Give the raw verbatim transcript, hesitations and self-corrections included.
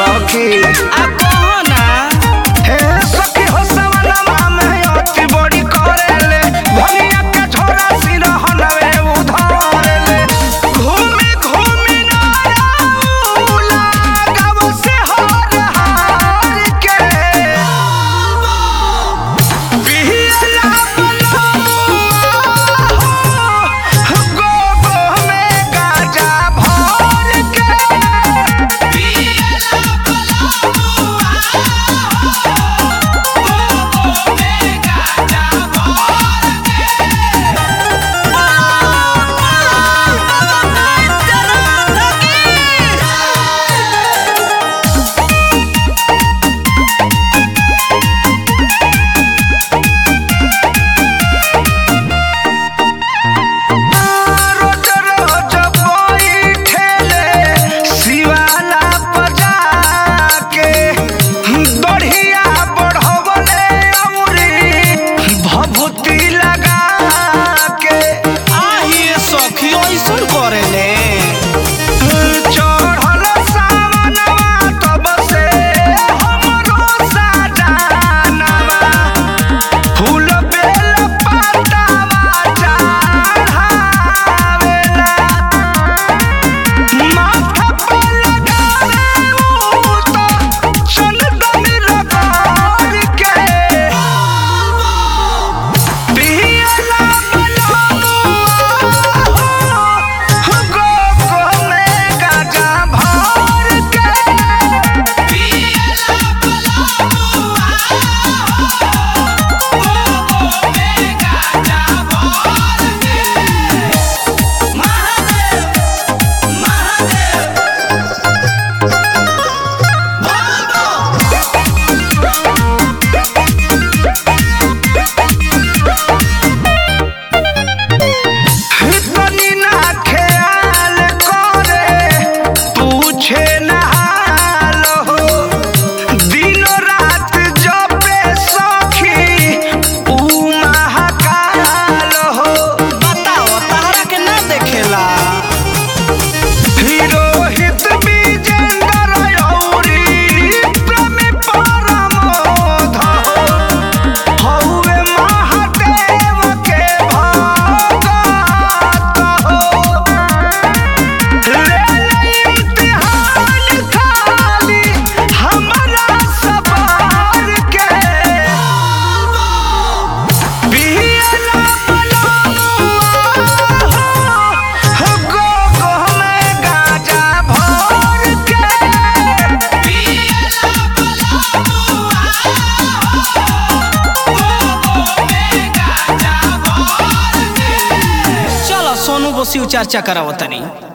सखी आ कहो ना हे सखी हो सवनमा में अति बड़ी करेले भनिया के छोरा सिरहनवे उधारेले घूमी घूमी नाउला गाव से हार हार के बिहला गो गो में गाजा भर के रोज रोज बैठेले शिवाला बजा के बढ़िया बढ़वले अमरी भभूति लगा के आहिए सखी ऐसन करेले चढ़ल सावनवा तब से हमरो सजानवा फूल बेल पतावा चढ़ावेला माथा पर लगावे उ तो चंदन रगड़ के पियला गो गो में गाजा भर के तनी ना ख्याल करे पूछे ना हाल हो दिन रात जपे सखी ऊ महाकाल हो बताओ तहरा के ना देखेला रोहित विजेंद्र औरी प्रेमी परमोध हो हउए महादेव के भगत हो ले इम्तिहान खाली हमरा सवार के बिहला गो गो में गाजा भर के चलो सोनू बसी चर्चा करावतनी।